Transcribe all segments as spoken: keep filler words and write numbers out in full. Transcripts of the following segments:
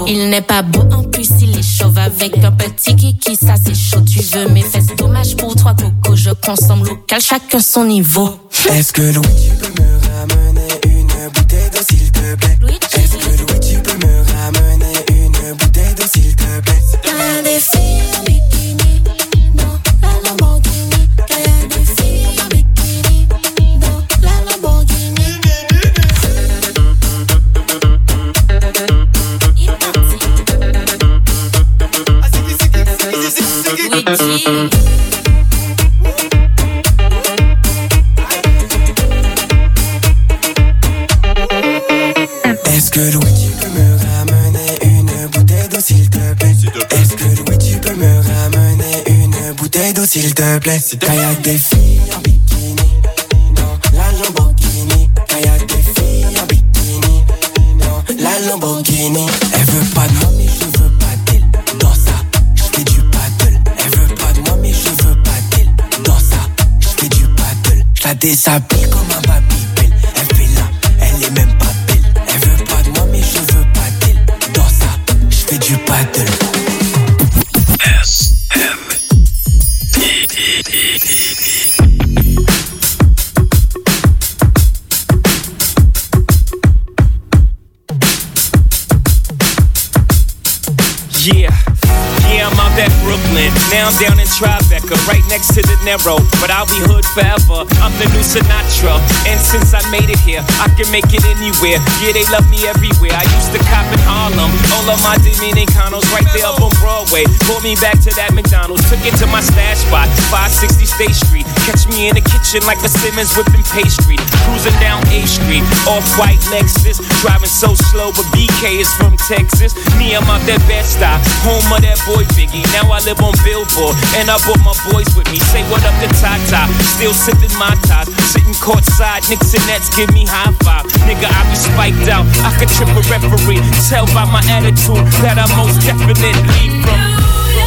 Il n'est pas beau, en plus il est chauve. Avec un petit kiki, ça c'est chaud. Tu veux mes fesses, dommage pour trois cocos. Je consomme local, chacun son niveau. Est-ce que Louis, tu peux me ramener une bouteille d'eau s'il te plaît? Est-ce que Louis, tu peux me ramener une bouteille d'eau s'il te plaît? Y'a des filles en bikini dans la Lamborghini. Y'a des filles en bikini dans la Lamborghini. Est-ce que Louis, tu peux me ramener une bouteille d'eau s'il te plaît? Est-ce que Louis, tu peux me ramener une bouteille d'eau s'il te plaît? Quand y'a des filles en bikini dans la Lamborghini. Quand y'a des filles en bikini dans la Lamborghini. Elle veut pas de moi mais je veux pas d'elle. Dans ça, j'fais du paddle. Elle veut pas de moi mais je veux pas d'elle. Dans ça, j'fais du paddle. J'la déshabille comme un Babybel. Elle fait là, elle est même pas belle. Elle veut pas de moi mais je veux pas d'elle. Dans ça, j'fais du paddle. S M D D D D. Yeah, yeah, I'm out at Brooklyn. Now I'm down in Tribeca, right next to the Narrow. But I'll be hood forever. I'm the new Sinatra. And since I made it here, I can make it anywhere. Yeah, they love me everywhere. I used to cop in Harlem. All of my Dominicanos right there up on Broadway. Pulled me back to that McDonald's. Took it to my stash spot, five sixty State Street. Catch me in the kitchen like a Simmons whipping pastry. Cruising down A Street, off-white Lexus. Driving so slow, but B K is from Texas. Me, I'm out that Bed-Stuy, home of that boy Biggie. Now I live on Billboard, and I brought my boys with me. Say what up to Tata, still sipping my ties. Sitting courtside, Knicks and Nets give me high five. Nigga, I be spiked out, I could trip a referee. Tell by my attitude that I most definitely from.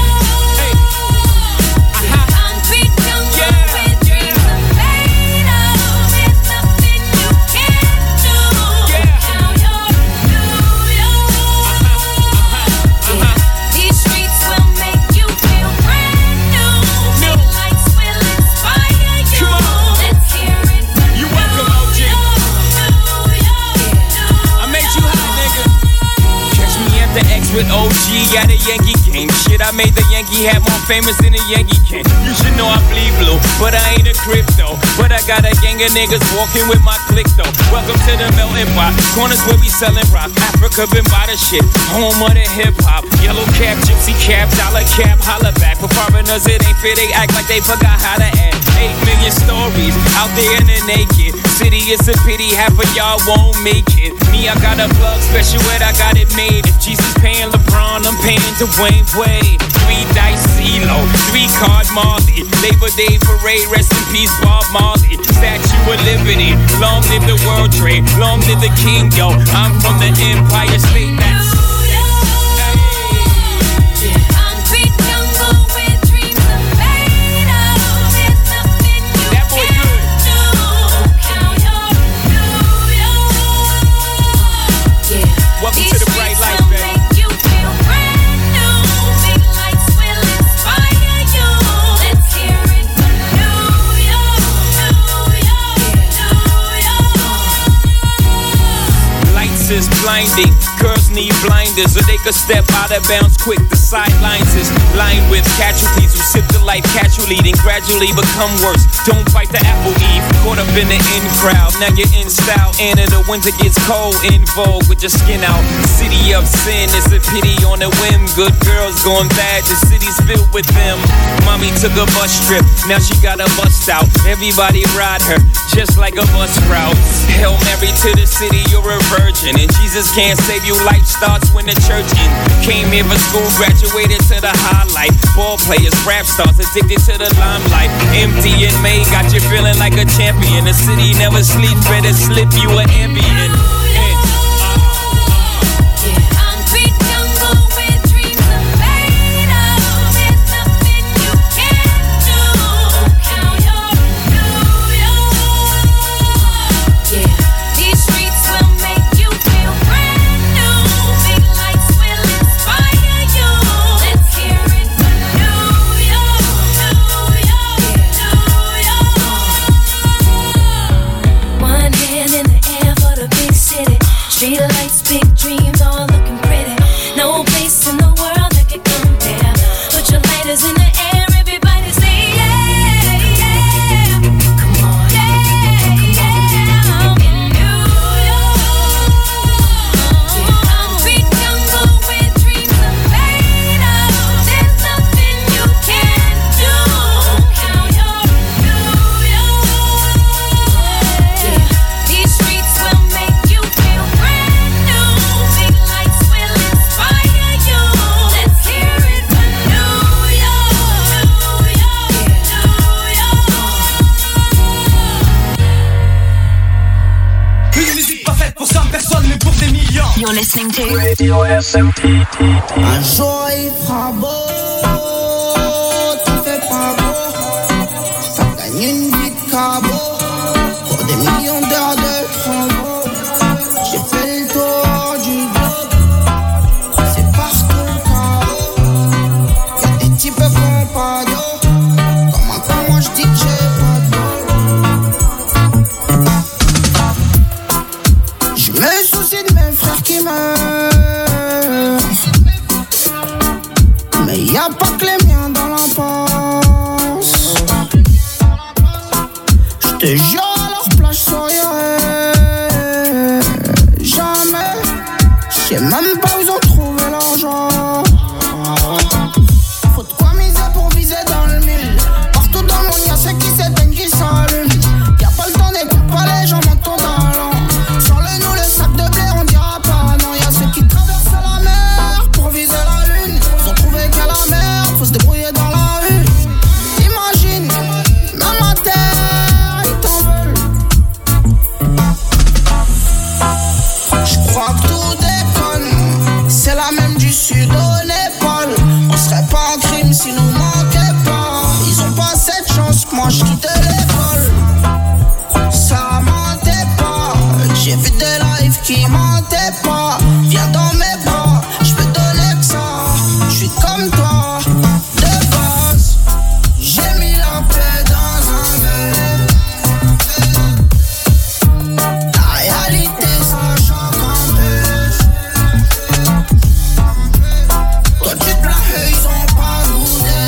With O G at a Yankee game. Shit, I made the Yankee hat more famous than a Yankee can. You should know I bleed blue, but I ain't a crypto. But I got a gang of niggas walking with my click though. Welcome to the melting pot. Corners where we selling rock. Africa been by the shit. Home of the hip hop. Yellow cap, gypsy cap, dollar cap, holla back. For foreigners it ain't fair, they act like they forgot how to act. Eight million stories out there in the naked city. It's a pity half of y'all won't make it. Me, I got a plug special ed, I got it made. If Jesus paying LeBron, I'm paying Dwayne Wade. Three dice CeeLo, three card Marley. Labor Day parade, rest in peace Bob Marley. Statue of Liberty, long live the World Trade, long live the King, yo. I'm from the Empire State. That's welcome to the bright light, baby. Lights is blinding. Girls need blinders, or they could step out of bounds quick. The sidelines is lined with casualties who sip the life casually, then gradually become worse. Don't fight the apple eve, caught up in the in crowd. Now you're in style, and in the winter gets cold. In vogue with your skin out. City of sin is a pity on a whim. Good girls going bad, the city's filled with them. Mommy took a bus trip, now she got a bust out. Everybody ride her, just like a bus route. Hail Mary to the city, you're a virgin, and Jesus can't save you. Life starts when the church in. Came here for school, graduated to the highlight. Ball players, rap stars, addicted to the limelight. Empty in May, got you feeling like a champion. The city never sleeps, better slip you an ambient. You're listening to Radio S M P. Un jour il fera beau, t'en fais pas beau. Ça gagne une vie de cabot pour des millions d'heures de travaux. J'ai fait le tour du globe, c'est partout le chaos. Y'a des types qui ont pas d'eau, comment quand moi j'dis que j'ai pas de bol. J'me soucie de mes frères qui meurent, mais y'a pas que les miens dans la passe. J'te jure à leur plage soirée, jamais. J'sais même pas où ils ont trouvé l'argent. Faut de quoi miser pour viser dans le mille. Partout dans le monde y'a ceux qui s'éteignent, qui s'allument. Y'a pas le temps d'écouter pas les gens montent ton talent. Sans le nous le sac de blé on dira pas non. Y'a ceux qui traversent la mer pour viser la lune. Ils ont trouvé qu'à la merde, faut se débrouiller dans la rue. Imagine, même à terre, ils t'en veulent. J'crois que tout déconne, c'est la même du sud au Népal. On serait pas en crime si nous manquait pas. Ils ont pas cette chance que moi j'quitte l'école. Ça mentait pas, j'ai vu des lives qui mentaient pas. Viens dans mes bras, j'peux donner que ça. J'suis comme toi, de base. J'ai mis la paix dans un verre. La réalité ça choque un peu. Toi tu te plains, eux ils ont pas goûté.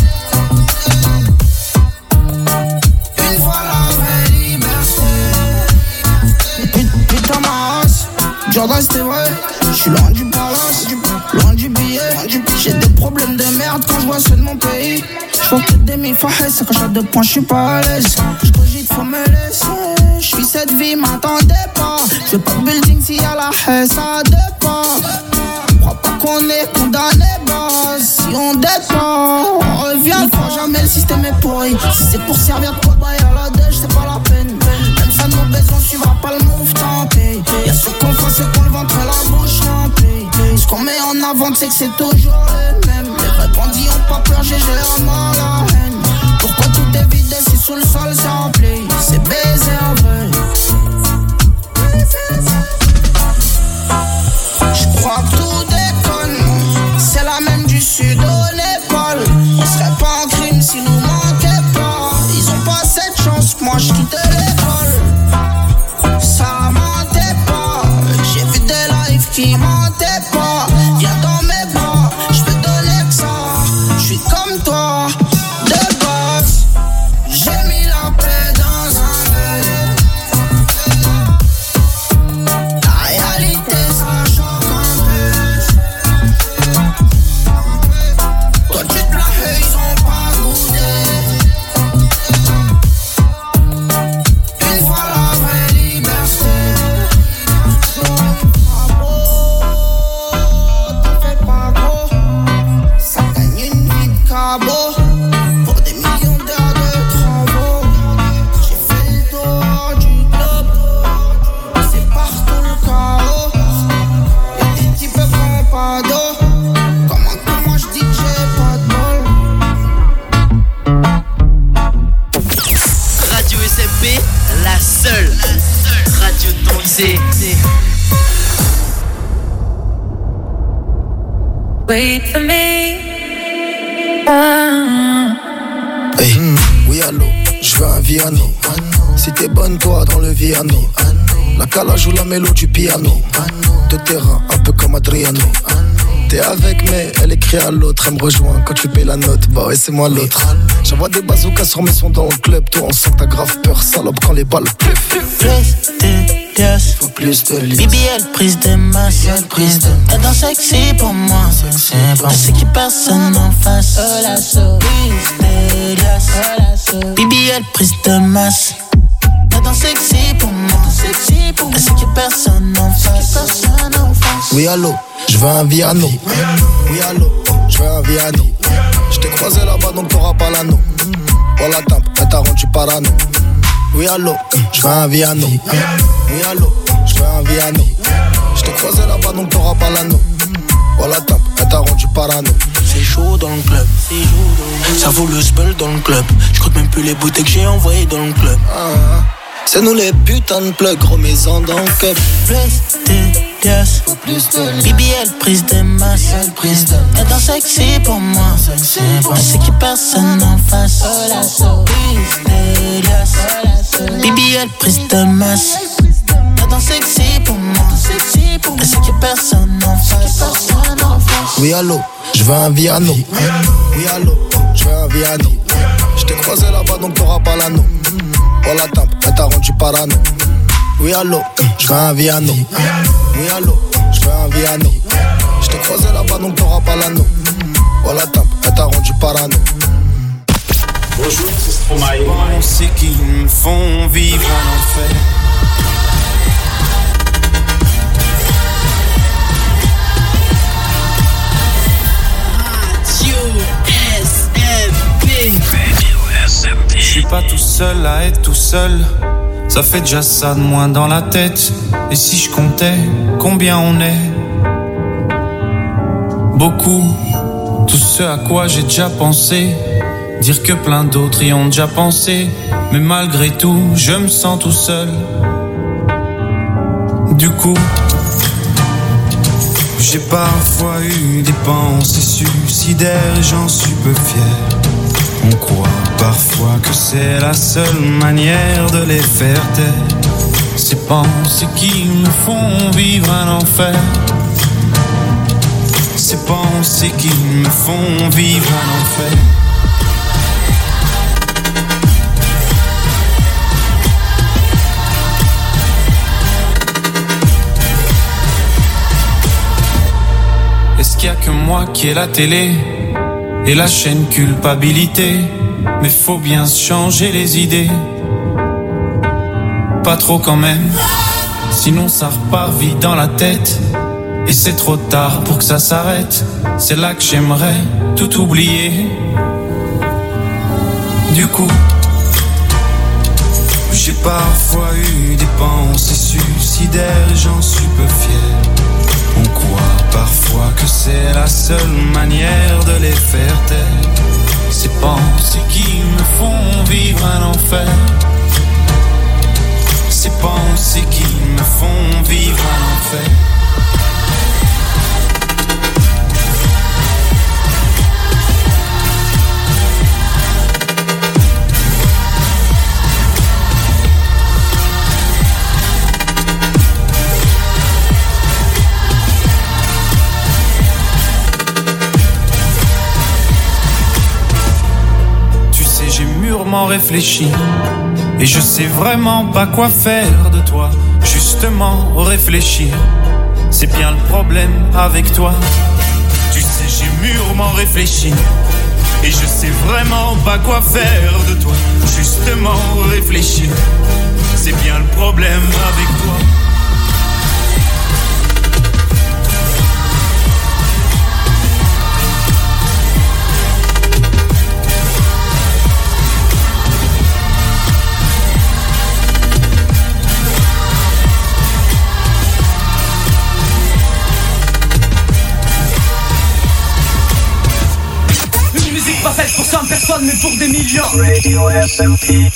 Une fois la vraie liberté. Put- Putain ma race, Jordan c'était vrai. J'suis loin du palace, loin du billet. J'ai des problèmes de merde quand j'vois ceux de mon pays. J'vois que des mi-fahes, c'est quand j'suis à deux points, j'suis pas à l'aise. J'cogite, faut me laisser. J'vis cette vie, m'attendez pas. J'veux pas de building s'il y a la haie, ça deux pas. Crois pas qu'on est condamné, base. Si on dette pas, on revient. Ne crois jamais, le système est pourri. Si c'est pour servir de cobaye à la dèche, c'est pas la peine. Même ça de mauvaise, on suivra pas le move, tant pis. Y'a ceux qu'on fait, c'est qu'on le ventre et la bouche remplie. Ce qu'on met en avant, c'est que c'est toujours les mêmes. Les vrais bandits ont pas peur, j'ai généralement la haine. Pourquoi tout est vide si sous le sol c'est rempli? C'est baiser en vrai. J'crois que tout déconne, c'est la même du sud au Népal. On serait pas en crime si nous manquait pas. Ils ont pas cette chance que moi j'quitte l'école. Ça mentait pas, j'ai vu des lives qui mentaient pas. Viens dans mes bras, j'peux donner que ça. J'suis comme toi, de base. J'ai mis la paix dans un verre. La réalité ça choque un peu. Toi tu te plains, eux ils ont pas goûté. Une fois la vraie liberté. Bravo, t'en fais pas gros. Ça gagne une vie de cabot pour des millions d'heures de travaux. J'ai fait le tour du globe, c'est partout le chaos. Y'a des types qui ont pas d'eau, comment que moi j'dis que j'ai pas de bol. Radio S M P, la seule radio tamisée. Wait for me. Hey, oui allô, je veux un Viano. Si t'es bonne toi dans le Viano, la calage ou la mélo du piano. De terrain, un peu comme Adriano. T'es avec mais elle écrit à l'autre. Elle me rejoint quand tu payes la note. Bah ouais c'est moi l'autre. J'envoie des bazookas sur mes sons dans le club. Toi on sent que t'as grave peur salope quand les balles pleuvent. Plus de liasses, Faut plus de liens. B B L prise de masse, prise de. Elle danse sexy pour moi, sexy pour moi. Elle sait qu'il personne en face. Prise de liasses, B B L prise de masse. Elle danse sexy pour moi, sexy pour moi. Elle sait qu'il personne en face. Personne en face. Oui allô, je veux un Viano. Oui allô, je veux un Viano. Je t'ai croisé là-bas donc t'auras pas l'anneau. Oh la tempe, elle t'a rendu parano. Oui allô, je veux un Viano. Oui allô, je veux un Viano. Je J't'ai croisé là-bas donc t'auras pas l'anneau. Oh la tape, elle t'a rendu parano. C'est chaud dans le club, c'est chaud dans le club. Ça vaut le spell dans le club. J'compte même plus les bouteilles que j'ai envoyées dans le club. Ah, c'est nous les putains de plugs, remets-en dans le cup. Plus de liasses, B B L prise de masse. Elle danse sexy pour moi. Elle sait qu'il personne en face. Plus de liasses, B B L prise de masse. Elle danse sexy pour moi. Elle sait qu'il personne en face. Oui allô, je veux un Viano. Oui allô, je veux un Viano. J't'ai croisé là-bas donc t'auras pas l'anneau. Oh la tape, elle t'a rendu parano. Oui allô, je veux un Viano. Oui allô, je veux un Viano. J't'ai croisé là-bas donc t'auras pas l'anneau. Oh la tape, elle t'a rendu parano. Bonjour, c'est Stromae. C'est qu'ils me font vivre en enfer. Je suis pas tout seul à être tout seul. Ça fait déjà ça de moins dans la tête. Et si je comptais combien on est? Beaucoup. Tout ce à quoi j'ai déjà pensé. Dire que plein d'autres y ont déjà pensé. Mais malgré tout, je me sens tout seul. Du coup, j'ai parfois eu des pensées suicidaires et j'en suis peu fier. On croit parfois que c'est la seule manière de les faire taire. Ces pensées qui me font vivre un enfer. Ces pensées qui me font vivre un enfer. Est-ce qu'il y a que moi qui ai la télé et la chaîne culpabilité? Mais faut bien se changer les idées. Pas trop quand même, sinon ça repart vite dans la tête. Et c'est trop tard pour que ça s'arrête. C'est là que j'aimerais tout oublier. Du coup, j'ai parfois eu des pensées suicidaires et j'en suis peu fier. On croit parfois que c'est la seule manière de les faire taire. Ces pensées qui me font vivre un enfer. Ces pensées qui me font vivre un enfer. Réfléchi et je sais vraiment pas quoi faire de toi. Justement réfléchir, c'est bien le problème avec toi. Tu sais j'ai mûrement réfléchi et je sais vraiment pas quoi faire de toi. Justement réfléchir, c'est bien le problème avec toi. Pas faite pour cent personnes mais pour des millions. Radio S M P.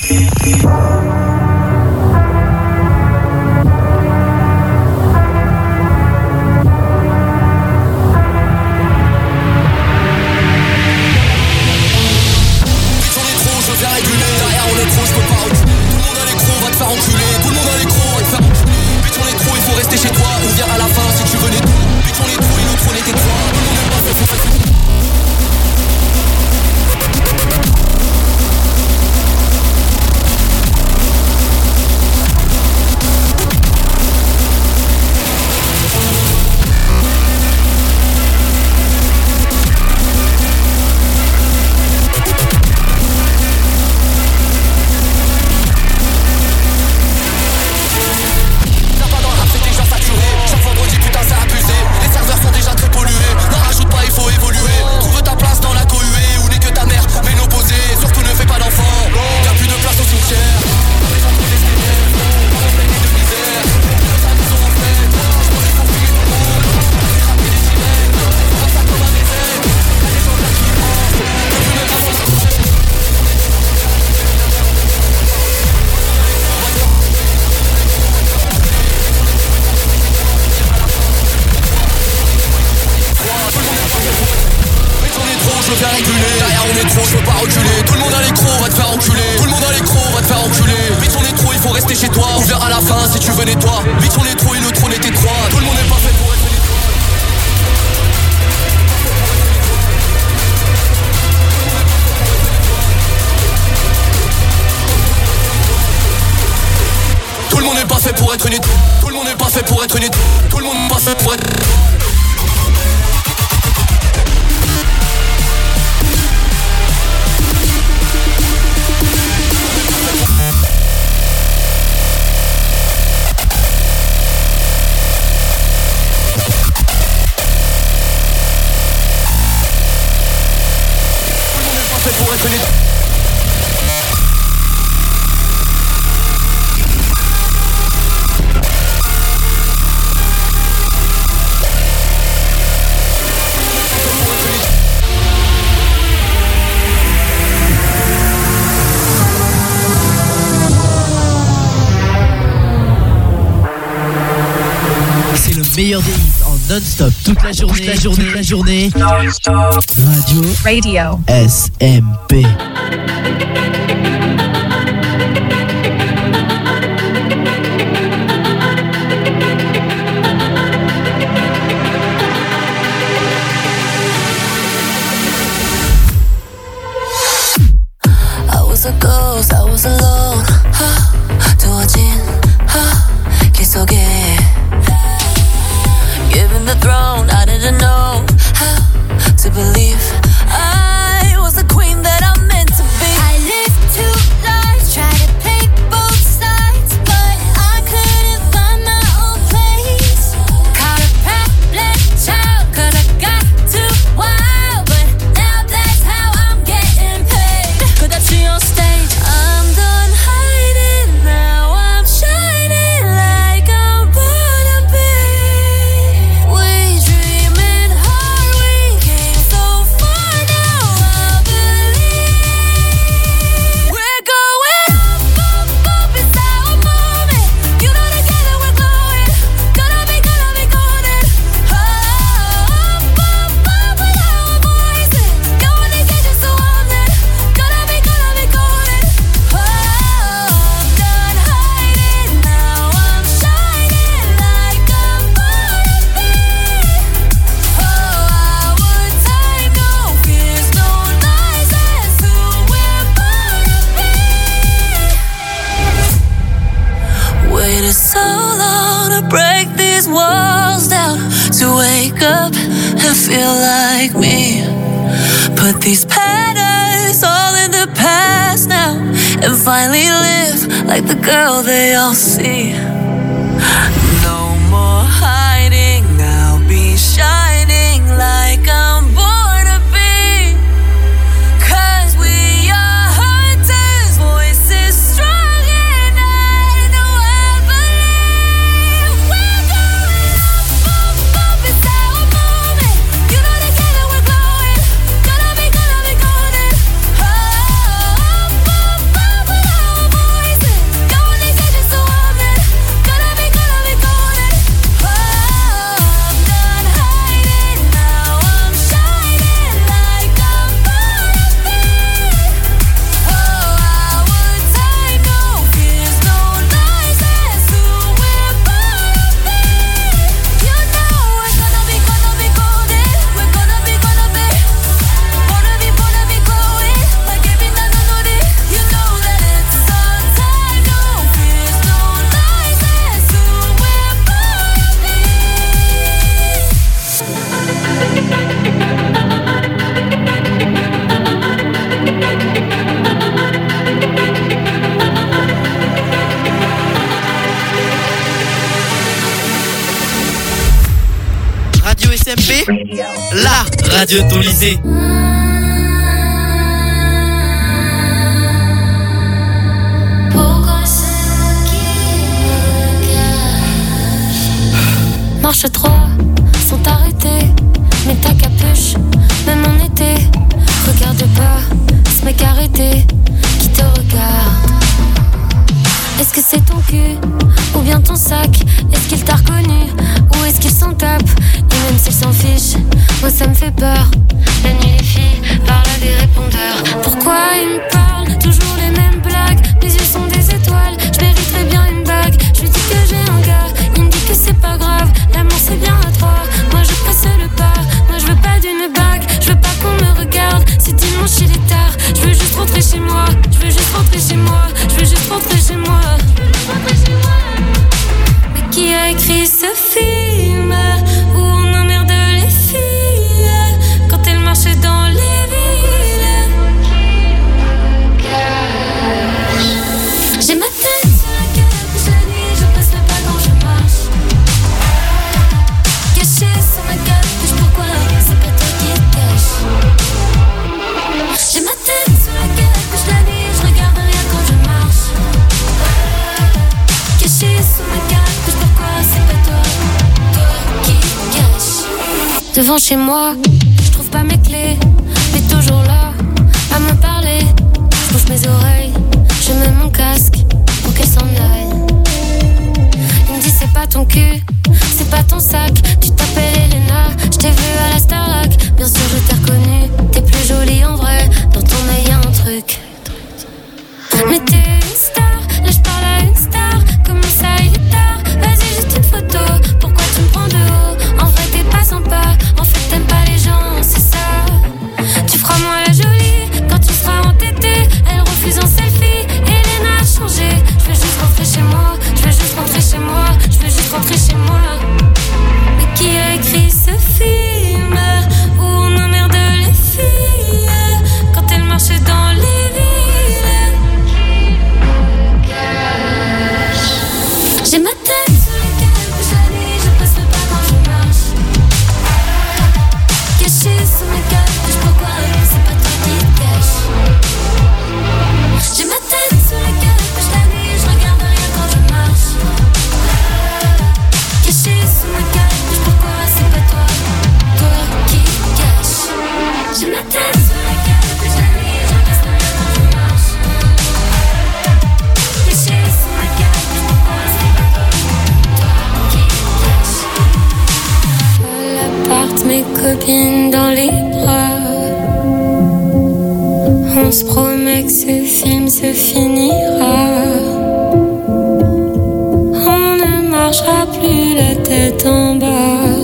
me faire enculer. Derrière on est trop, je veux pas reculer. Tout le monde a l'écro, va te faire enculer. Tout le monde a l'écro, va te faire enculer. Vite on est trop, il faut rester chez toi. On verra à la fin si tu veux nettoie. Vite on est trop et le trône est étroit. Tout le monde est pas fait pour être nettoie. Tout le monde n'est pas fait pour être une étoile. Tout le monde n'est pas fait pour être une étoile. Tout le monde n'est pas fait pour être. Pour être une étoile. C'est le meilleur des hits en non-stop toute la journée, toute la journée, toute la journée. Radio, Radio, S M P. I was a ghost, I was alone. 두어진 길 속에. Given the throne, I didn't know how to believe I was the queen that I'm meant to be. I lived two lives, tried to play both sides, but I couldn't find my own place. Caught a problem child, cause I got too wild, but now that's how I'm getting paid. Could I see on stage? I'm done hiding, now I'm shining like I'm born to be. We dreaming hard, we came so far, now I believe. We're going up, up, up, it's our moment. You know together we're glowing. Gonna be, gonna be golden. Oh, up, up, up with our voices. Going to get you so I'm then. Gonna be, gonna be golden. Oh, I'm done hiding, now I'm shining like I'm born to be. Oh, our time, no fears, no lies, that's who we're born to be. Waited so long to break these walls down, to wake up and feel like me. Put these patterns all in the past now, and finally live like the girl they all see. No more hiding, I'll be shining like I'm born to be. Cause we are hunters, voices strong, and I know I believe. We're going up, up, up, it's our moment. You know together we're glowing. Gonna be, gonna be golden. Oh, up, up, up with our voices. Going to get you so I'm then. Gonna be, gonna be golden. Oh, I'm done hiding, now I'm shining like I'm born to be. Oh, our time, no fears, no lies, that's who we're born to be. You know we're gonna be, gonna be golden. We're gonna be, gonna be. Wanna be, wanna be glowing like every night I know it. You know that it's our time, no fears, no lies, that's who we're born to be. Radio S M P, la radio de ton lycée. Pourquoi c'est moi qui me cache? Marche trois sont arrêtés, mets ta capuche, même en été. Regarde pas ce mec arrêté qui te regarde. Est-ce que c'est ton cul ou bien ton sac? Est-ce qu'il t'a reconnu ou est-ce qu'il s'en tape? Et même s'il s'en fiche, moi ça me fait peur. La nuit les filles devant chez moi. Je trouve pas mes clés, mais toujours là, à me parler. Je bouge mes oreilles, je mets mon casque pour qu'elle s'en aille. Il me dit c'est pas ton cul, c'est pas ton sac. Tu t'appelles Elena, je t'ai vu à la Starac. Bien sûr je t'ai reconnu, t'es plus jolie en vrai. Dans ton œil y'a un truc. Mais t'es une star, là je parle à une star. Comment ça il est tard, vas-y juste une photo. Pourquoi tu me prends de haut? En vrai t'es pas sympa, en fait t'aimes pas les gens, c'est ça. Tu feras moi la jolie, quand tu seras entêtée. Elle refuse un selfie, Elena a changé. Je veux juste rentrer chez moi, je veux juste rentrer chez moi. Je veux juste rentrer chez moi. Mais qui a écrit ce film où on emmerde les filles quand elles marchent dans les j'ai ma tête sur le calme, j'allais, je passe le pas quand je marche. Caché sous mes caches, pourquoi c'est pas toi qui te cache. J'ai ma tête sur le calme, j'allais, je regarde rien quand je marche. Caché sous mes caches, pourquoi c'est pas toi, toi qui te cache. J'ai ma tête sur le calme, j'allais, je regarde rien quand je marche. Caché sous mes caches, pourquoi c'est pas l'appart, mes copines dans les bras. On se promet que ce film se finira. On ne marchera plus la tête en bas.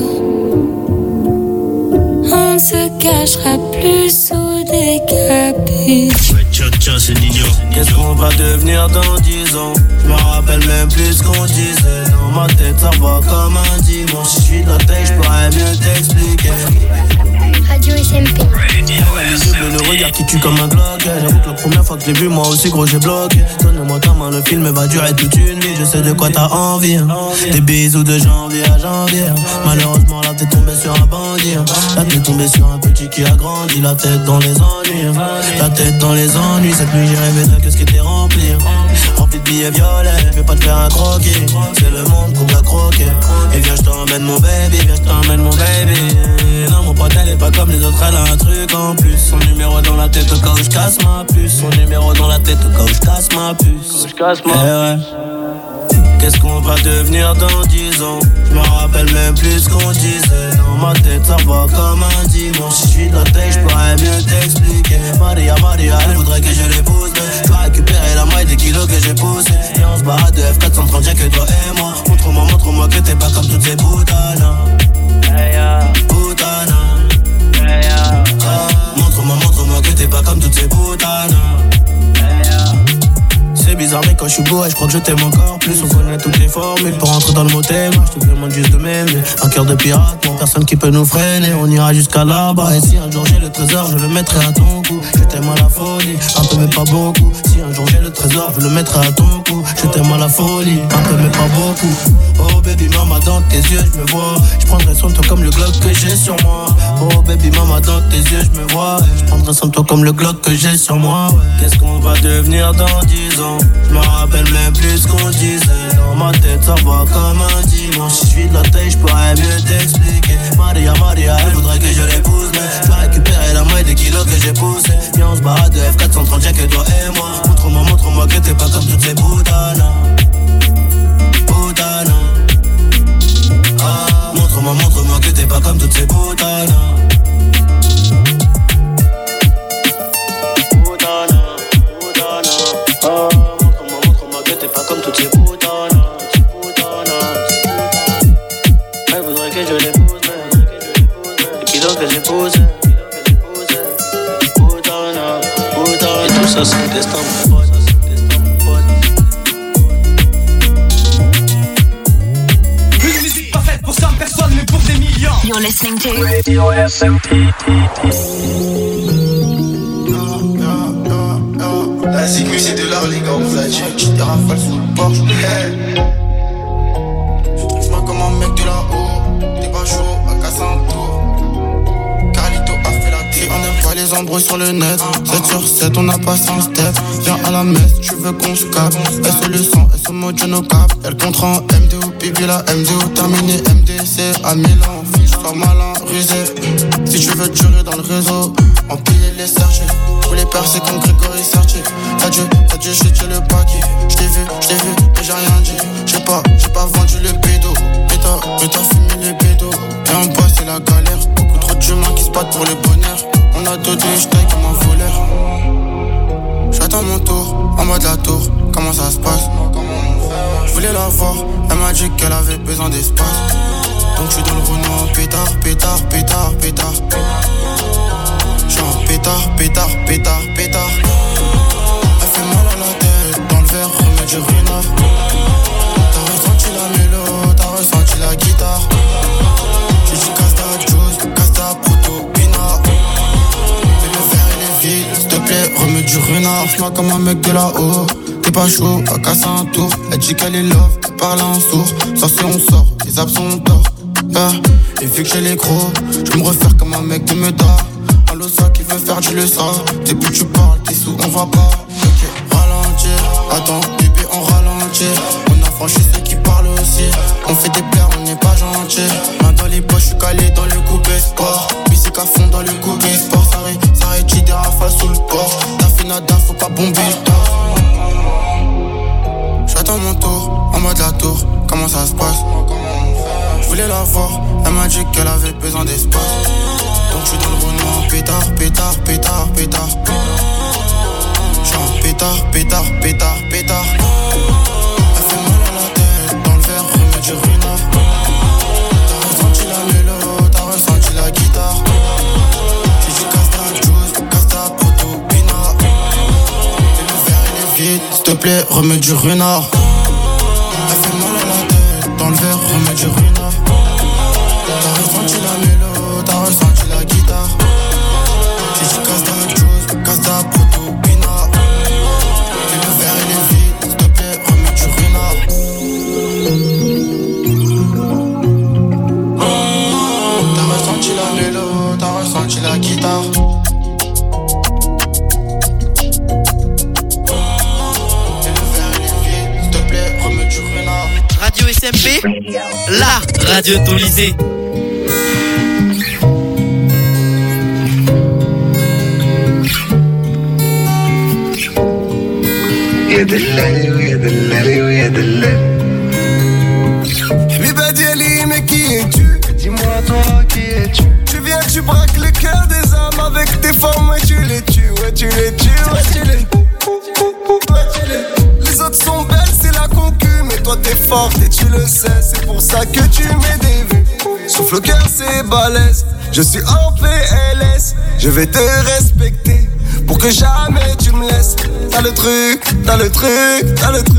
On ne se cachera plus sous des capuches. Qu'est-ce qu'on va devenir dans dix ans? Je me rappelle même plus ce qu'on disait. Dans ma tête ça va comme un dimanche. Si je suis de la tête, je pourrais mieux t'expliquer. Radio S M P. Les yeux bleus, le regard qui tue comme un Glock. J'avoue que la première fois que je l'ai vu, moi aussi gros j'ai bloqué. Donne-moi ta main, le film va durer toute une vie. Je sais de quoi t'as envie, hein. Des bisous de janvier à janvier. Malheureusement là t'es tombé sur un bandit, hein. Là t'es tombé sur un petit qui a grandi. La tête dans les ennuis, hein. La tête dans les ennuis. Cette nuit j'ai rêvé de qu'est-ce qui était rempli, hein. Rempli de billets violets, je vais pas te faire un croquis. C'est le monde qu'on va croquer. Et viens je t'emmène mon baby, viens je t'emmène mon baby. Non mon pote elle est pas comme les autres, elle a un truc en plus. Son numéro dans la tête au cas où je casse ma puce. Son numéro dans la tête au cas où je casse ma puce. Je casse ma puce. Qu'est-ce qu'on va devenir dans dix ans? Je me rappelle même plus ce qu'on disait. Dans ma tête ça va comme un dimanche. Si je suis de la tête, je pourrais mieux t'expliquer. Maria, Maria, elle voudrait que je l'épouse. Je dois récupérer la maille des kilos que j'ai poussé. Et on se barre de F quatre cent trente, y'a que toi et moi. Montre-moi, montre-moi que t'es pas comme toutes ces putanas. Putanas. Ah, montre-moi, montre-moi que t'es pas comme toutes ces putanas. C'est bizarre mais quand je suis beau, je crois que je t'aime encore plus. On connaît toutes les formules pour rentrer dans le mot thème. Je te demande juste de m'aimer. Un cœur de pirate, non personne qui peut nous freiner. On ira jusqu'à là-bas. Et si un jour j'ai le trésor, je le mettrai à ton cou. Je t'aime à la folie, un peu mais pas beaucoup. Si un jour j'ai le trésor, je le mettrai à ton cou. Je t'aime à la folie, un peu mais pas beaucoup. Oh baby mama dans tes yeux je me vois. Je prendrai soin de toi comme le Glock que j'ai sur moi. Oh baby mama dans tes yeux je me vois. Je prendrai soin de toi comme le Glock que j'ai sur moi. Qu'est-ce qu'on va devenir dans dix ans? Je me rappelle même plus ce qu'on disait. Dans ma tête ça va comme un dimanche. Si je suis de la tête je pourrais mieux t'expliquer. Maria Maria elle voudrait que je l'épouse. Mais je dois récupérer la maille des kilos que j'ai poussé. Viens on se barre de F quatre cent trente, y'a que toi et moi. Montre-moi, montre-moi que t'es pas comme toutes ces putanas. Putanas. Ah, montre-moi, montre-moi que t'es pas comme toutes ces putanas. Putanas, putanas. Ah, montre-moi, montre-moi que t'es pas comme toutes ces putanas. Putanas, putanas. Elle voudrait que je l'épouse, les kilos que j'ai posés. Putanas, putanas. Et tout ça c'est le destin, mon pote. Personne mais pour des millions. You're listening to Radio S M P. La Zigmu c'est de l'art les gars, on l'a dit. Tu te rafales sous le Porsche. Hey. Je trouve pas comme un mec de là-haut. T'es pas chaud, à casser un tour. Carlito a fait la tête. On aime pas les embrouilles sur le net. sept sur sept, on a passé un step. Viens à la messe, tu veux qu'on se capte. S O le sang, S O mode no cap. Elle contre en M D O, Bibi la M D O. Terminé M D C à Milan. sois malin, rusé. Si tu veux durer dans le réseau, empiler les sergés. Pour les percer comme Grégory Sartier. T'as dû, t'as dû chuter le paquet. J't'ai vu, j't'ai vu, mais j'ai rien dit. J'ai pas, j'ai pas vendu le pédo. Mais t'as, mais t'as fumé les pédos. Et en bas c'est la galère. Beaucoup trop d'humains qui se battent pour le bonheur. On a deux deux, j'taille comme un voleur. J'attends mon tour, en mode la tour. Comment ça se passe? Je voulais la voir, elle m'a dit qu'elle avait besoin d'espace. Donc je suis dans le Renault, pétard, pétard, pétard, pétard. J'suis un pétard, pétard, pétard, pétard. Elle fait mal à la tête, dans le verre, remets du renard. T'as ressenti la mélo, t'as ressenti la guitare. J'ai dit casse ta juice, casse ta proto, pina. Mais le verre il est vide, s'il te plaît, remets du renard. J'm'as comme un mec de là-haut. T'es pas chaud, à casser un tour. Elle dit qu'elle est love, elle parle en sourd. Sorcier on sort, les abs sont tort. Ah, et vu que j'ai les gros, je me refaire comme un mec de Meda. Allo ça qui veut faire du le ça. T'es plus tu parles, t'es sous, on va pas. Ok, ralentir, attends, bébé on ralentit. On a franchi ceux qui parlent aussi. On fait des pleurs, on n'est pas gentil. Main dans les poches, je suis calé dans le coupé sport. Musique à fond dans le coupé sport. Ça ré, ça rétire des rafales sous le port. T'as fait nada, faut pas bomber le temps. J'attends mon tour, en mode la tour, comment ça se passe? Je voulais la voir, elle m'a dit qu'elle avait besoin d'espace. Donc je suis dans le Renault, pétard, pétard, pétard, pétard. J'suis un pétard, pétard, pétard, pétard. Elle fait mal à la tête, dans le verre, remets du renard. T'as ressenti la mélo, t'as ressenti la guitare. J'ai dit casse ta juice, casse ta proto, pina. Et le verre il est vide, s'il te plaît, remets du renard. Elle fait mal à la tête, dans le verre, remets du renard. T'as ressenti la mélo, t'as ressenti la guitare. J'ai dit casse ta juice, casse ta proto, pina. Et le verre il est vide, s'il te plaît, remets du renard. T'as ressenti la mélo, t'as ressenti la guitare. Radio S M P, la radio de ton lycée. Bibadiali, mais qui es-tu? Dis-moi toi, qui es-tu? Tu viens, tu braques le cœur des hommes avec tes formes, ouais tu les tues, ouais tu les tues, ouais tu les ouais tu les. Les autres sont belles, c'est la concu, mais toi t'es forte et tu le sais, c'est pour ça que tu mets des vues. Souffle le cœur, c'est balèze, je suis en P L S, je vais te respecter pour que jamais tu me laisses. T'as le truc, t'as le truc, t'as le truc.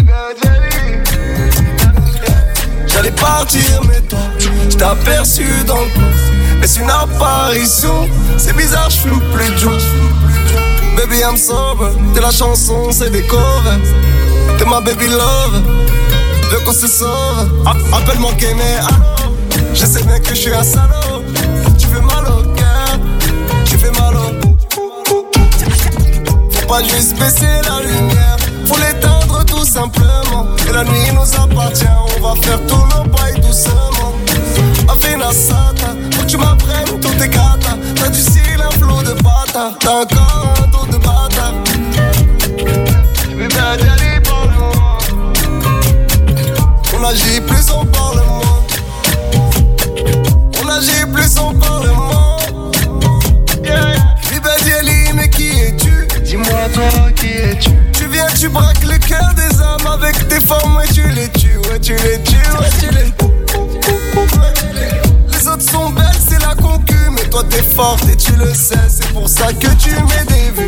J'allais partir mais toi, je t'ai aperçu dans le coin. Mais c'est une apparition, c'est bizarre, je fume plus de joint. Baby I'm sober, t'es la chanson, c'est des covers. T'es ma baby love, de quoi se sauve. Appelle-moi gay mais allô, je sais bien que je suis un salaud. Tu fais mal au cœur, tu fais mal au. Faut pas juste baisser la lumière, faut l'éteindre tout simplement. Et la nuit nous appartient, on va faire tous nos bails doucement. Afina Sata, faut que tu m'apprennes tous tes katas. T'as du style, un flot de bata, t'as encore un dos de bata. Bébé Adjali, parle-moi. On agit plus, on parle moins. On agit plus, on parle moins. Bébé Adjali, mais qui es-tu? Dis-moi toi, qui es-tu? Tu viens, tu braques le cœur des hommes avec tes formes, ouais tu les tues, ouais tu les tues, ouais tu les. Les autres sont belles, c'est la concu, mais toi t'es forte et tu le sais, c'est pour ça que tu mets des vues.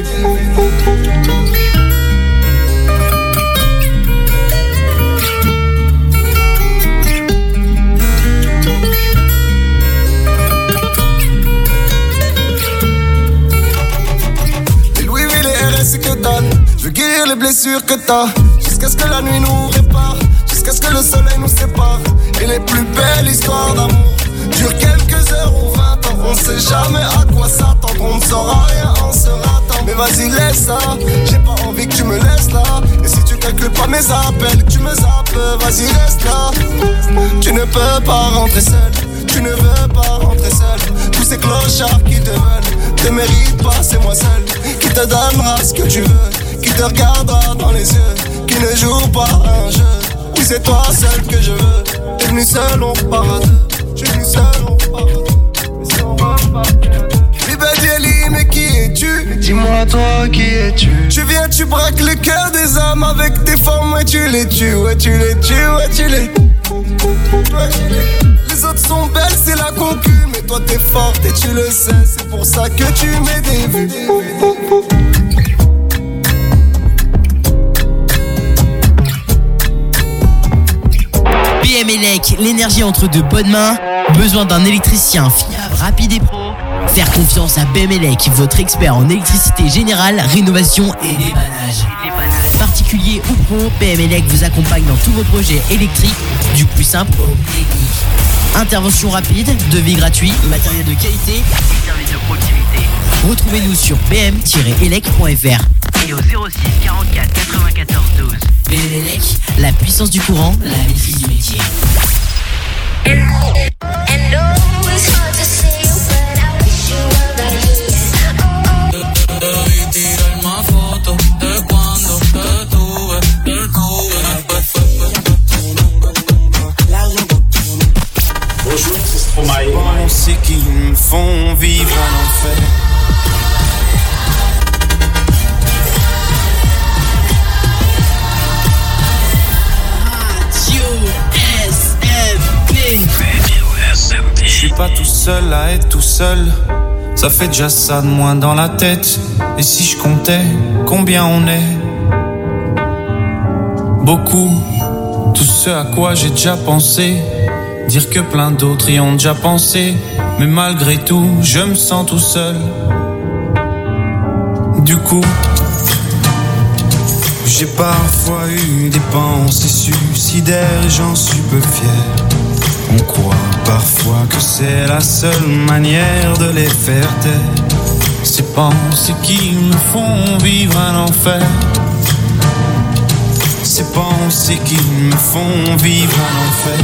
Les Louis V, les R S que t'as, je veux guérir les blessures que t'as, jusqu'à ce que la nuit nous répare, jusqu'à ce que le soleil nous sépare. Et les plus belles histoires d'amour durent quelques heures ou vingt ans. On sait jamais à quoi s'attendre, on ne saura rien en se ratant. Mais vas-y laisse ça, j'ai pas envie que tu me laisses là. Et si tu calcules pas mes appels, que tu me zappes, vas-y reste là. Tu ne peux pas rentrer seul, tu Tu ne veux pas rentrer seul. Tous ces clochards qui te veulent te méritent pas, c'est moi seul qui te donnera ce que tu veux, qui te regardera dans les yeux, qui ne joue pas à un jeu. Oui, c'est toi seul que je veux. T'es venu seul, on part à deux. J'suis venu seul, on part à deux. Mais si on repart à deux. Libedieli, mais qui es-tu? Dis-moi toi, qui es-tu? Tu viens, tu braques le cœur des hommes avec tes formes et tu les tues. Ouais, tu les tues, ouais, tu les ouais, tu les... Les autres sont belles, c'est la concu. Mais toi t'es forte et tu le sais. C'est pour ça que tu mets des vues. B M Elec, l'énergie entre de bonnes mains. Besoin d'un électricien fiable, rapide et pro? Faire confiance à B M Elec, votre expert en électricité générale, rénovation et dépannage. Particulier ou pro, B M Elec vous accompagne dans tous vos projets électriques, du plus simple au technique. Intervention rapide, devis gratuit, matériel de qualité et service de proximité. Retrouvez-nous sur b m tiret elec point f r et au zéro six quarante-quatre quatre-vingt-quatorze douze. B M Elec, la puissance du courant, la maîtrise du métier. Bonjour, c'est Stromae. C'est qu'ils me font vivre un enfer. Je suis pas tout seul à être tout seul. Ça fait déjà ça de moins dans la tête. Et si je comptais combien on est? Beaucoup. Tout ce à quoi j'ai déjà pensé. Dire que plein d'autres y ont déjà pensé. Mais malgré tout, je me sens tout seul. Du coup, j'ai parfois eu des pensées suicidaires et j'en suis peu fier. On croit parfois que c'est la seule manière de les faire taire. Ces pensées qui me font vivre un enfer. Ces pensées qui me font vivre un enfer.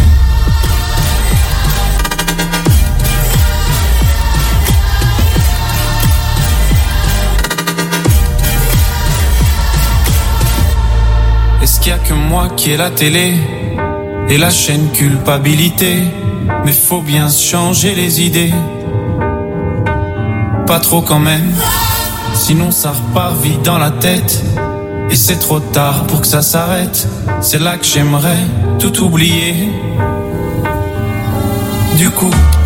Est-ce qu'il y a que moi qui ai la télé et la chaîne culpabilité? Mais faut bien se changer les idées. Pas trop quand même, sinon ça repart vite dans la tête. Et c'est trop tard pour que ça s'arrête. C'est là que j'aimerais tout oublier. Du coup,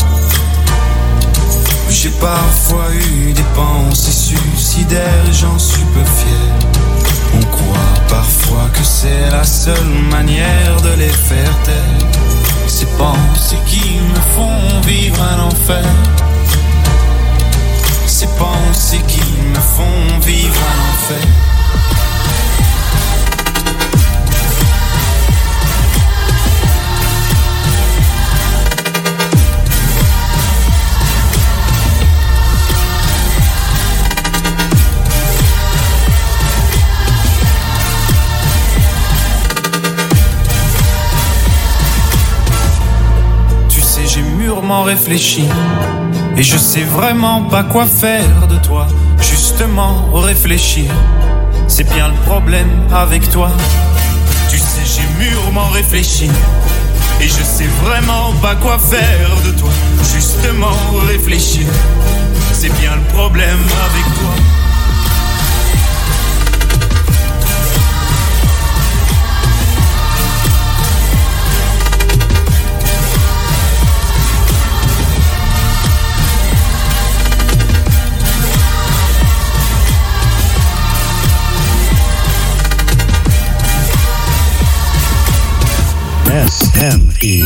j'ai parfois eu des pensées suicidaires et j'en suis peu fier. On croit parfois que c'est la seule manière de les faire taire. Ces pensées qui me font vivre un enfer. Ces pensées qui me font vivre un enfer. Réfléchi et je sais vraiment pas quoi faire de toi. Justement réfléchir, c'est bien le problème avec toi. Tu sais j'ai mûrement réfléchi et je sais vraiment pas quoi faire de toi. Justement réfléchir, c'est bien le problème avec toi. S M E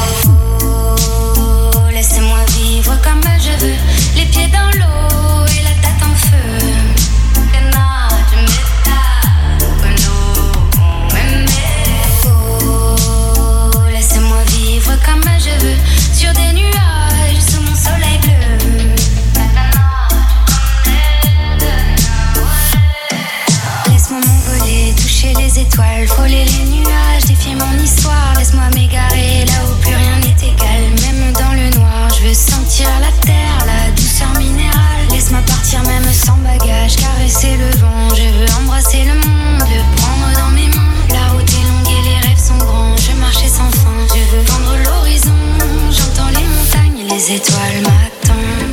Laissez-moi vivre comme je veux, les pieds dans l'eau et la les étoiles, frôler les nuages, défier mon histoire. Laisse-moi m'égarer là où plus rien n'est égal. Même dans le noir, je veux sentir la terre, la douceur minérale. Laisse-moi partir même sans bagage, caresser le vent. Je veux embrasser le monde, le prendre dans mes mains. La route est longue et les rêves sont grands. Je veux marcher sans fin, je veux vendre l'horizon. J'entends les montagnes et les étoiles m'attendent.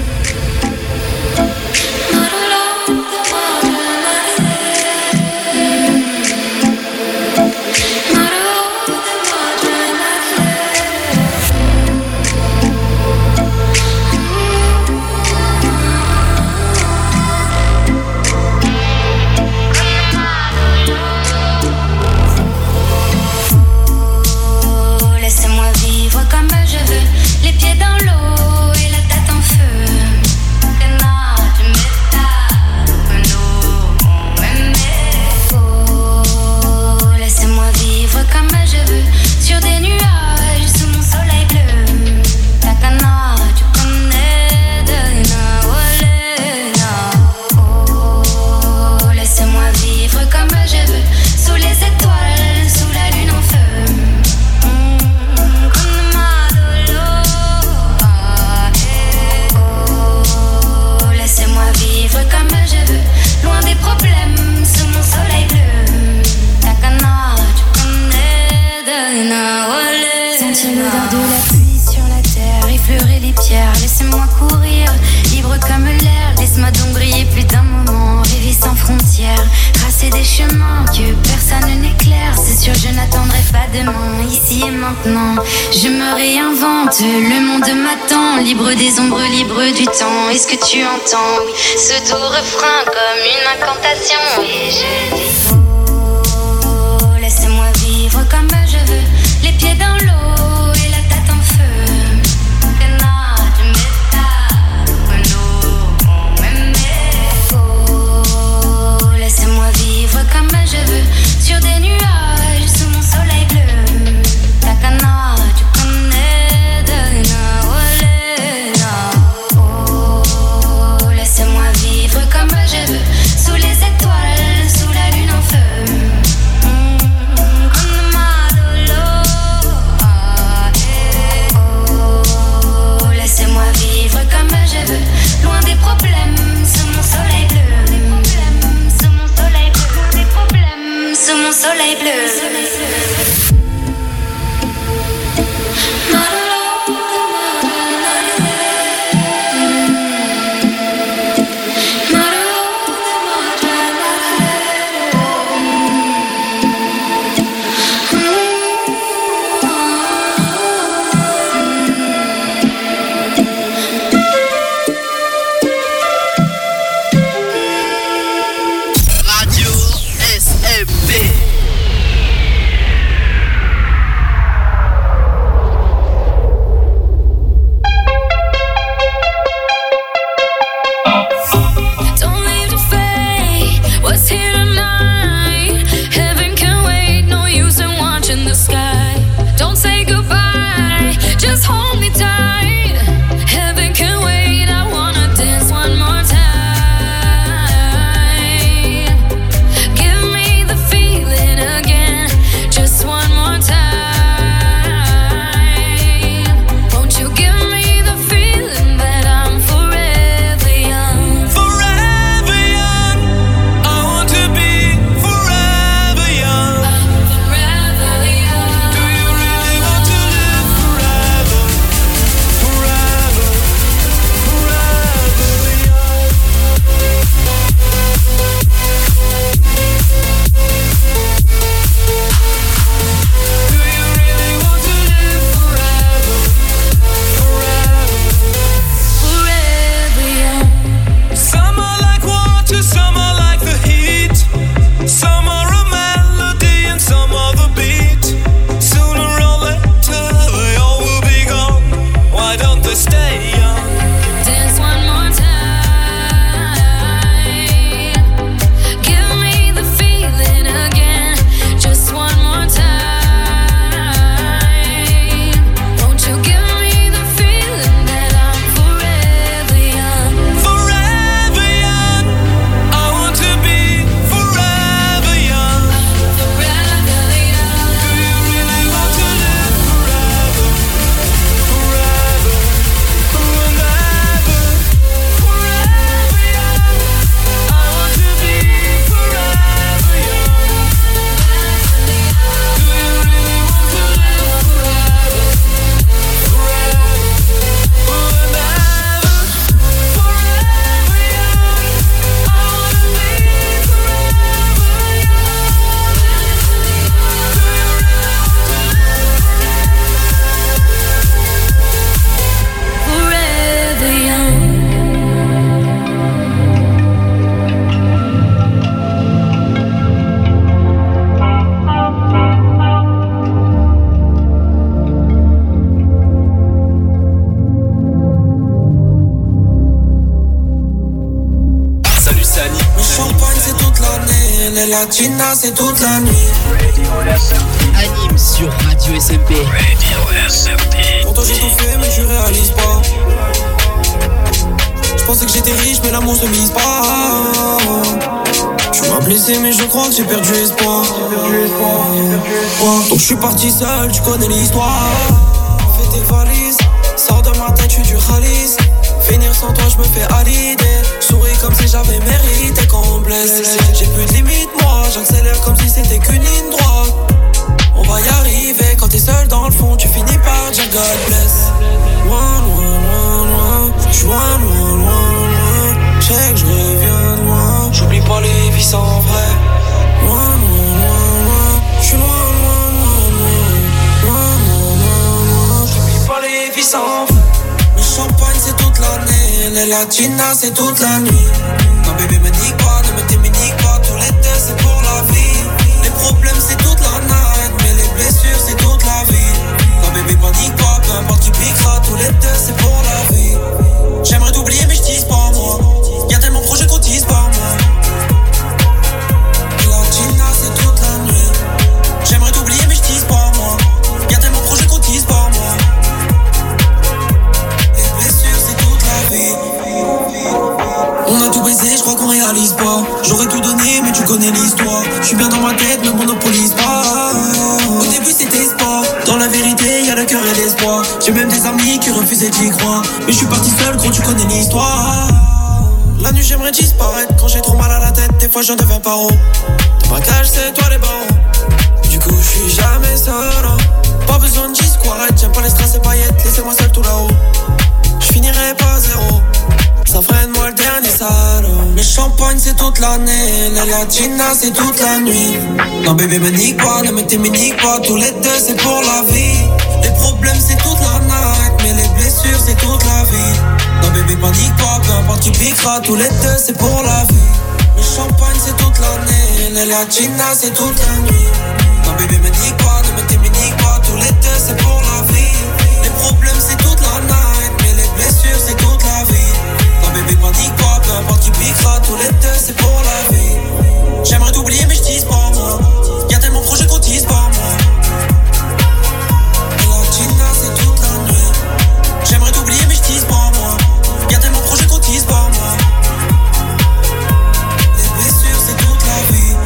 Je me réinvente, le monde m'attend, libre des ombres, libre du temps. Est-ce que tu entends, oui, ce doux refrain comme une incantation? Et je dis oh, laisse-moi vivre comme je veux, les pieds dans l'eau et la tête en feu. Oh, laisse-moi vivre comme je veux, sur des nuages, sous mon soleil bleu. Tu connais de Nawalena. Oh, laisse-moi vivre comme je veux, sous les étoiles, sous la lune en feu. Mmh, comme Madolo. Ah, eh. Oh, laisse-moi vivre comme je veux, loin des problèmes, sous mon soleil bleu. Sous mon soleil bleu, des problèmes, sous mon soleil bleu. Les latinas c'est toute la nuit. Anime sur Radio S M P. Radio S M P. Pourtant j'ai tout fait mais je réalise pas. Je pensais que j'étais riche mais l'amour se mise pas. Tu m'as blessé mais je crois que j'ai perdu espoir. Donc je suis parti seul, tu connais l'histoire. Fais tes valises, sors de ma tête, je suis du Khalis. Finir sans toi je me fais à l'idée. Souris comme si j'avais mérité quand on blesse. J'ai plus de limite moi, j'accélère comme si c'était qu'une ligne droite. On va y arriver, quand t'es seul dans le fond tu finis par dire God bless. Loin, loin, loin, loin, j'suis loin, loin, loin, loin. J'sais que j'reviens de loin, j'oublie pas les vies sans vrai. Loin, loin, loin, loin, j'suis loin, loin, loin, loin. Loin, loin, loin, loin, j'oublie pas les vies sans vrai. Le champagne c'est toute l'année, les latinas c'est toute la nuit. Non bébé me nique pas, ne me t'éminique pas, tous les deux c'est pour la vie. Les problèmes c'est toute la night, mais les blessures c'est toute la vie. Non bébé panique pas, peu importe qui piquera, tous les deux c'est pour la vie. J'aimerais t'oublier mais je dis pas moi, y'a tellement de projets qu'on dise pas moi. Latina c'est toute la nuit. J'aimerais t'oublier mais je dis pas moi, y'a tellement de projets qu'on dise pas moi. Les blessures c'est toute la vie. On a tout baisé, je crois qu'on réalise pas. J'aurais tout donné mais tu connais l'histoire. Je suis bien dans ma tête, ne monopolise pas. Au début c'était sport, dans la vérité y'a le cœur et l'espoir. J'ai même des amis qui refusaient d'y croire. Mais je suis parti seul, gros tu connais l'histoire. La nuit j'aimerais disparaître, quand j'ai trop mal à la tête. Des fois j'en deviens paro. Ton braquage c'est toi les barreaux. Du coup je suis jamais seul. Pas besoin de discours, j'aime pas les strass et paillettes. Laissez-moi seul tout là-haut. Je finirai pas zéro. Ça freine moi le dernier salaud. Le champagne c'est toute l'année, les latinas c'est toute la nuit. Non bébé me nique pas, ne me t'éminique pas, tous les deux c'est pour la vie. Les problèmes c'est toute la night, mais les blessures c'est toute la vie. Non bébé panique pas, peu importe qui piquera, tous les deux c'est pour la vie. Le champagne c'est toute l'année, les latinas c'est toute la nuit. Non bébé me nique pas, ne me t'éminique pas, tous les deux c'est pour la vie. Les problèmes c'est toute la night, mais les blessures c'est toute la vie. Non bébé panique pas, peu importe qui piquera, tous les deux c'est pour la vie. J'aimerais t'oublier mais je dis pas moi, y'a tellement de projets qu'on dise pas moi. Latina c'est toute la nuit. J'aimerais t'oublier mais je dis pas moi, y'a tellement de projets qu'on dise pas moi. Les blessures c'est toute la vie.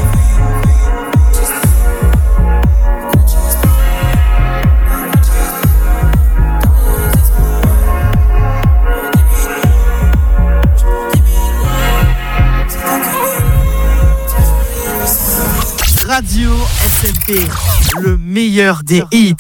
Radio S M P, le meilleur des hits.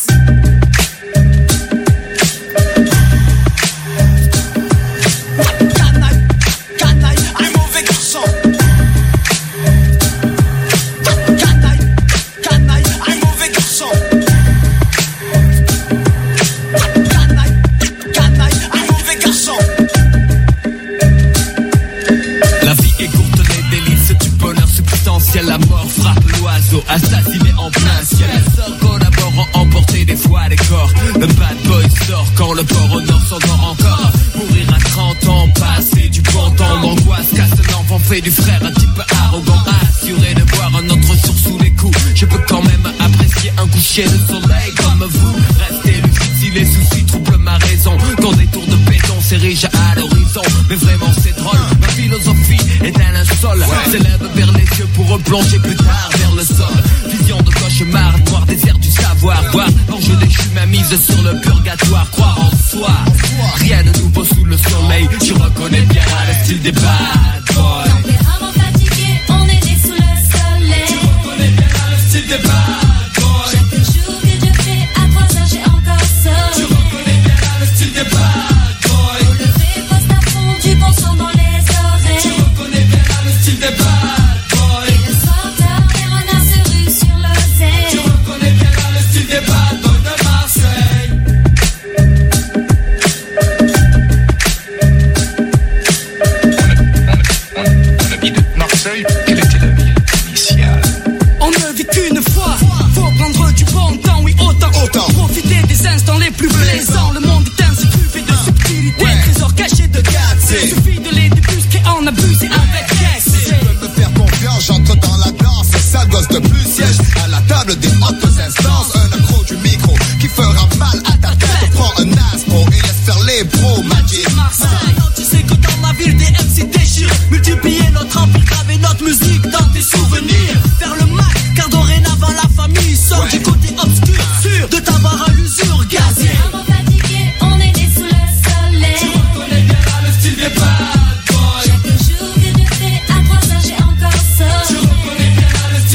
La mort frappe l'oiseau, assassiné en plein ciel. Sort collaborant, emporter des fois des corps. Le bad boy sort quand le port au nord s'endort encore. Mourir à trente ans, passer du bon temps d'angoisse. Casse l'enfant, fait du frère un type arrogant. Assuré de boire un autre sourd sous les coups. Je peux quand même apprécier un coucher de soleil comme vous. Restez lucide si les soucis troublent ma raison. Quand des tours de béton s'érigent à l'horizon. Mais vraiment c'est drôle, ma philosophie est un linceul. S'élève vers les yeux pour replonger plus tard vers le sol. Vision de cauchemar, noir désert du savoir. Voir l'enjeu déchu, ma mise sur le purgatoire. Croire en soi, rien de nouveau sous le soleil. Je reconnais bien le style des bad boys. Tempérament fatigué, on est né sous le soleil. Je reconnais bien le style des bad boys. Chaque jour que je fais à trois heures j'ai encore sommeil. Je reconnais bien le style des bad boys. Au lever, poste à fond, du bon son dans les oreilles. Je reconnais bien le style des bad boys. Et le soir tard, les renards se ruent sur l'oseille. Je reconnais bien le style des bad boys de Marseille. On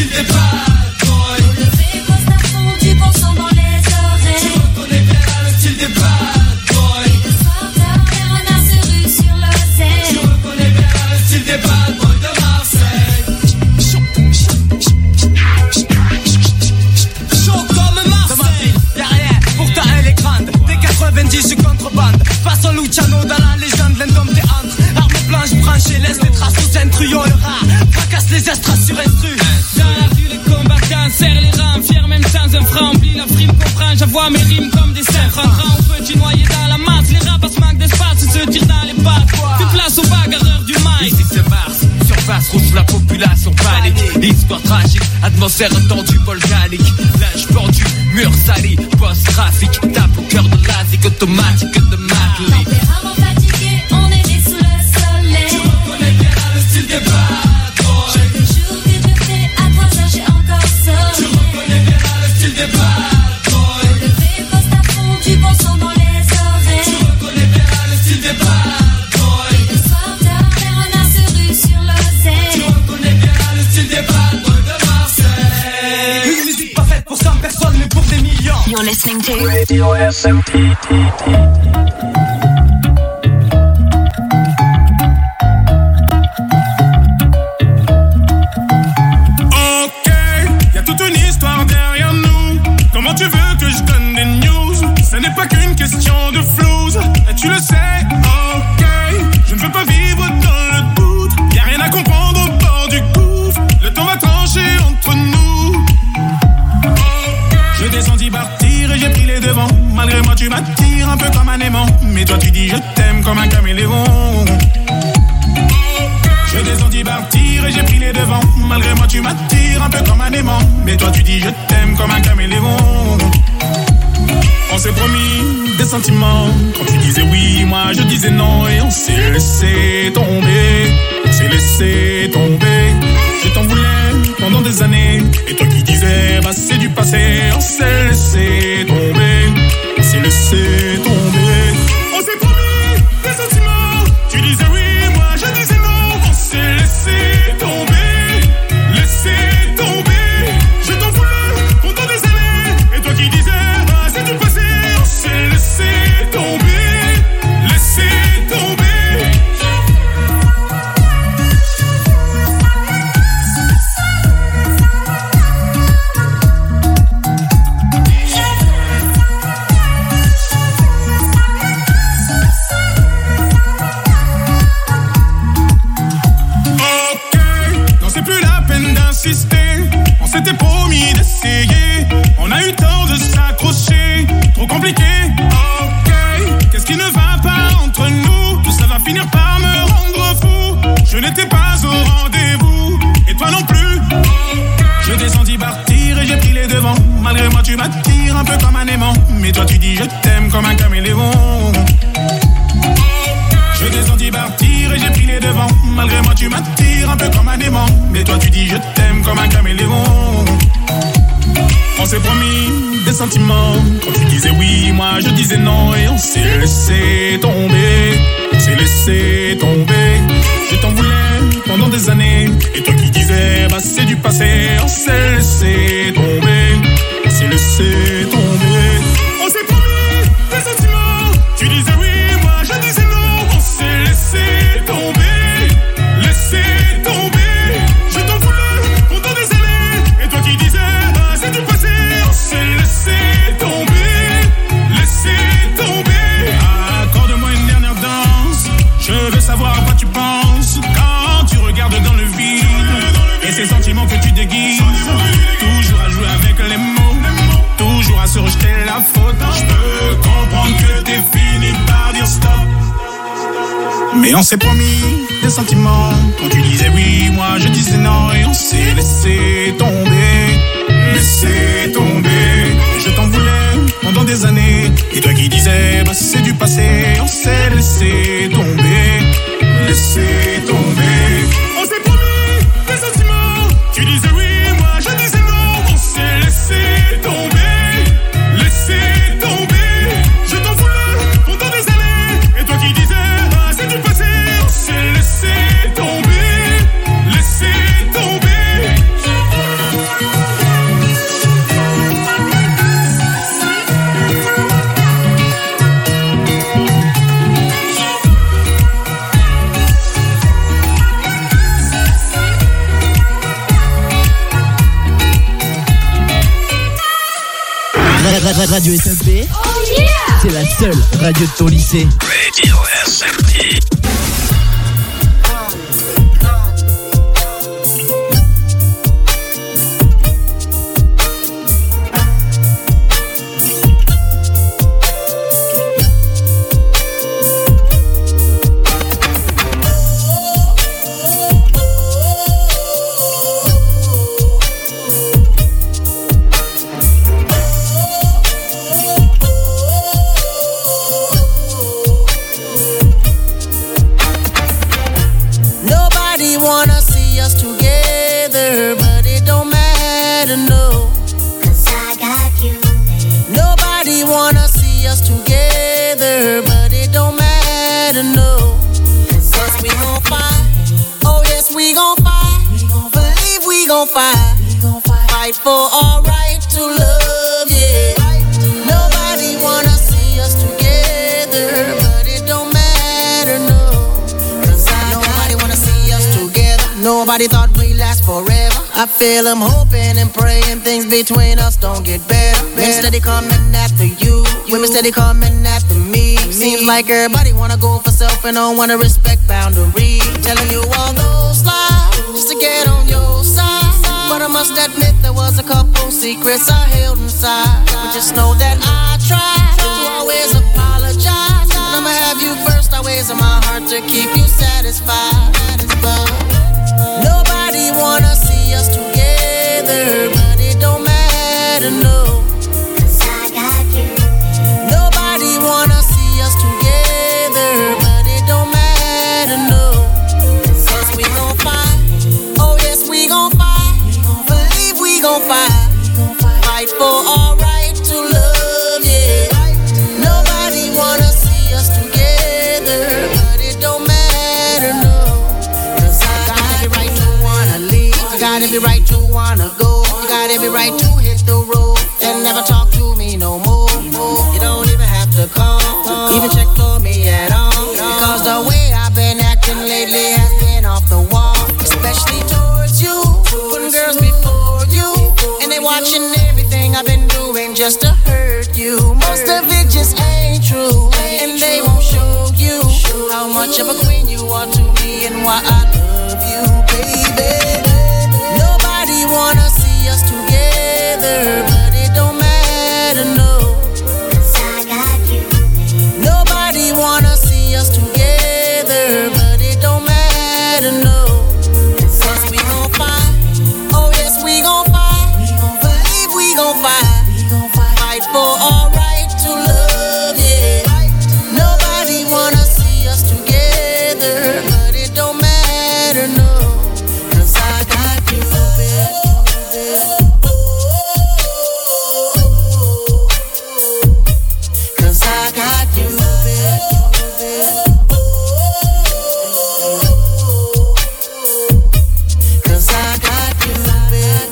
style des bad boys. Vous levez vos snaps font du bon son dans les oreilles. Tu reconnais bien là le style des bad boys. Et le soir tard, les renards se ruent sur l'océan. Tu reconnais bien là le style des bad boys de Marseille. Chaud comme Marseille. Y'a rien, pourtant elle est grande. Des quatre-vingt-dix je contrebande. Passons Luciano dans la légende, l'indome des entre. Armes blanches branchées, laisse les traces au centurion. Le rat fracasse les estras sur instru. Dans la rue les combattants serrent les rangs. Fiers même sans un franc, oublie la frime comprend. J'avoue mes rimes comme des cinq francs. Grand ou petit noyé dans la masse. Les rapaces manquent d'espace, se tirent dans les pattes. Tu place aux bagarreurs du mic. Ici c'est Mars, surface rouge, la population panique. Histoire tragique, atmosphère tendue volcanique. Linge pendu, mur sali, post-trafic. Tape au cœur de l'asique automatique de Madeleine. Tempérament fatigué, on est né sous le soleil. Tu reconnais bien là le style des bad boys. J'ai des jours que je fais à trois heures, j'ai encore sommeil. Tu reconnais bien là le style des bad boys. Vous levez vos snaps font du bon son dans les oreilles. Tu reconnais bien là le style des bad boys. Et le soir tard, les renards se ruent sur l'océan. Tu reconnais bien là le style des bad boys de Marseille. Une musique pas faite pour cent personnes mais pour des millions. You're listening to Radio S M P. Ok, y a toute une histoire derrière nous. Comment tu veux que je donne des news? Ce n'est pas qu'une question de flouze, et tu le sais. Ok, je ne veux pas vivre dans le doute. Y a rien à comprendre au bord du gouffre. Le temps va trancher entre nous. Je descendis partir et j'ai pris les devants. Malgré moi tu m'attires un peu comme un aimant. Mais toi tu dis je t'aime comme un caméléon. Je descendis partir et j'ai pris les devants. Malgré moi tu m'attires un peu comme un aimant. Mais toi tu dis je t'aime comme un caméléon. On s'est promis des sentiments. Quand tu disais oui, moi je disais non. Et on s'est laissé tomber. On s'est laissé tomber. Je t'en voulais pendant des années. Et toi qui disais bah c'est du passé. On s'est laissé tomber. On s'est laissé tomber. On s'est promis des sentiments. Tu disais oui, moi je disais non. On s'est laissé tomber. Laissé tomber. Je t'en voulais pendant des années. Et toi qui disais bah c'est du passé. On s'est laissé tomber. Laissé tomber. On s'était promis d'essayer. On a eu tort de s'accrocher. Trop compliqué. Ok, qu'est-ce qui ne va pas entre nous? Tout ça va finir par me rendre fou. Je n'étais pas au rendez-vous. Et toi non plus. Je descendis partir et j'ai pris les devants. Malgré moi tu m'attires un peu comme un aimant. Mais toi tu dis je t'aime comme un caméléon. Je descendis partir et j'ai pris les devants. Malgré moi tu m'attires un peu comme un aimant. Mais toi tu dis je t'aime comme un caméléon. On s'est promis des sentiments. Quand tu disais oui, moi je disais non. Et on s'est laissé tomber. On s'est laissé tomber. Je t'en voulais pendant des années. Et toi qui disais bah c'est du passé. On s'est laissé tomber. On s'est laissé tomber. On s'est promis des sentiments. Tu disais oui, moi je disais non. On s'est laissé tomber. Laissé tomber. Je t'en voulais pendant des années. Et toi qui disais bah c'est du passé. On s'est laissé tomber. Laissé tomber. Accorde-moi une dernière danse. Je veux savoir à quoi tu penses quand tu regardes dans le vide. Et ces sentiments que tu déguises. Toujours à jouer avec les mots. Toujours à se rejeter la faute. Je peux comprendre que t'es fini par dire stop. Mais on s'est promis des sentiments. Quand tu disais oui, moi je disais non. Et on s'est laissé tomber. Laissé tomber. Je t'en voulais pendant des années. Et toi qui disais bah c'est du passé. On s'est laissé tomber. Laissé tomber. On s'est promis des sentiments. Tu disais oui, moi je disais non. On s'est laissé tomber. Laissé tomber. Je t'en voulais pendant des années. Et toi qui disais bah c'est du passé. On s'est laissé tomber. Laissé tomber. pas de radio S M P? Oh yeah! C'est la seule radio de ton lycée. Radio S M P. Fight for our right to love, yeah. Nobody wanna see us together, but it don't matter, no. Cause I nobody wanna see us together. Nobody thought we'd last forever. I feel I'm hoping and praying things between us don't get better. Men steady coming after you, women steady coming after me. Seems like everybody wanna go for self and don't wanna respect boundaries. Telling you all those lies just to get on your side. But I must admit there was a couple secrets I held inside. But just know that I tried to always apologize. And I'ma have you first always in my heart to keep you satisfied. But nobody wanna see us together, but it don't matter, no. Cause I got you. Nobody wanna see us together, but it don't matter, no. Cause we gon' fight. Oh yes, we gon' fight. We gon' fight, fight for our right to love, yeah. Nobody wanna see us together, but it don't matter, no. Cause I got every right to wanna leave, I got every right to wanna go. You got every right to hit the road and never talk to me no more. You don't even have to call, even check for me at all. Because the way I've been acting lately has been off the wall. Especially towards you, putting girls before you. And they watching everything I've been doing just to hurt you. Most of it just ain't true, and they won't show you how much of a queen you are to me and why I love you, baby. Nobody wanna see us together, but it don't matter, no. Cause I got you. Nobody wanna see us together, but it don't matter, no. Cause we gon' fight. Oh yes, we gon' fight. We gon' fight, fight for our right to love, yeah. Nobody wanna see us together, but it don't matter, no. Cause I got you, baby. Cause I got you, baby. Cause I got you, baby.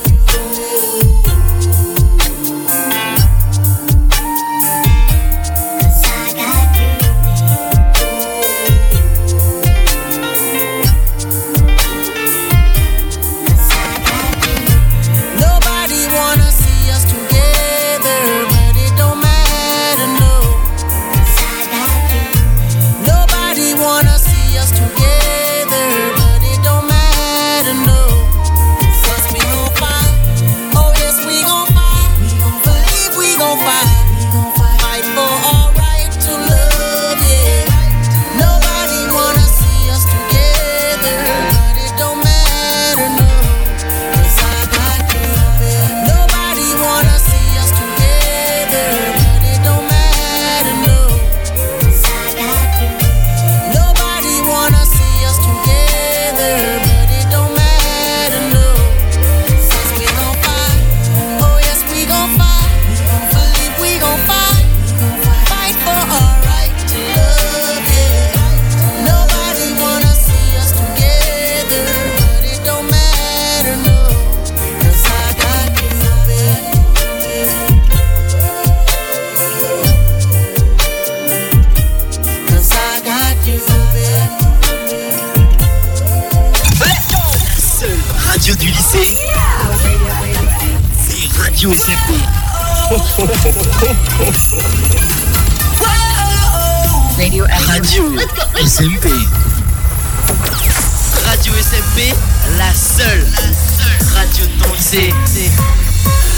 radio du lycée. C'est Radio S M P. Radio, Radio S M P. Radio S M P, la seule, la seule radio de ton lycée.